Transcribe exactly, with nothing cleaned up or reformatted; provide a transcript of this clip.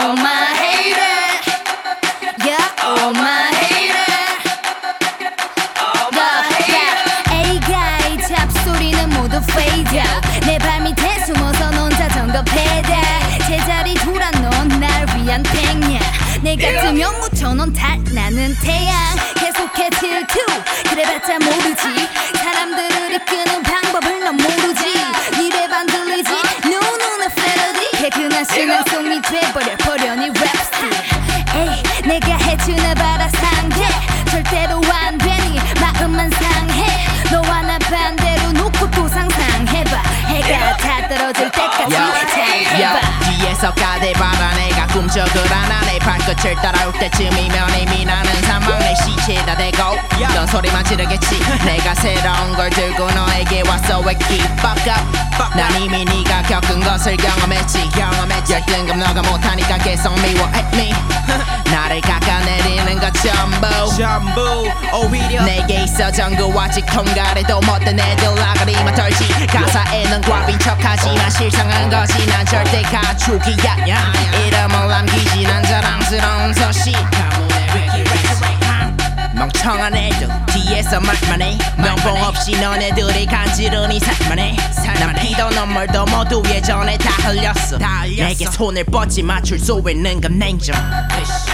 Oh my hater, yeah, oh my hater, A가의 잡소리는 모두 fade out. 내 발밑에 숨어서 넌 자전거 페달. 제자리 돌아 넌 날 위한 팽냐. 내 같으면 묻혀 넌 달 나는 태양. 계속해 질투 그래봤자 모르지. 사람들을 이끄는 방법을 넌 모르지. 네 랩 안 들리지 No no no 멜로디. 개근한 신앙송이 돼버려 버려니 랩스틸. 에이 내가 해주나 봐라 상대. 절대로 안 되니 마음만 상해. 너와 나 반대로 놓고 또 상상해봐. 해가 다 떨어질 때까지 잘 해봐. 뒤에서 까대봐라. 내가 꿈쩍을 안아. 내 발끝을 따라올 때쯤이면 이미 나는 사망. 내 시체에다 대고 넌 소리만 지르겠지. 내가 새로운 걸 들고 너에게 왔어. 왜 keep fuck up. 난 이미 네가 겪은 것을 경험했지. 열등감 너가 못하니까 계속 미워해 me. 나를 깎아내리는 것 전부 전부 오히려 내게 있어 전구. 아직 통과해도 못된 애들 아가리만 털지. 가사에는 과빈 척하지만 실상한 거지. 난 절대 가축이야. 이름을 남기지. 난 자랑스러운 소식. 멍청한 애들 뒤에서 말만 해. 명봉 없이 너네들이 간지러니 살만 해. 난 피도 눈물도 모두 예전에 다 흘렸어. 내게 손을 뻗지 맞출 수 있는 건 냉정.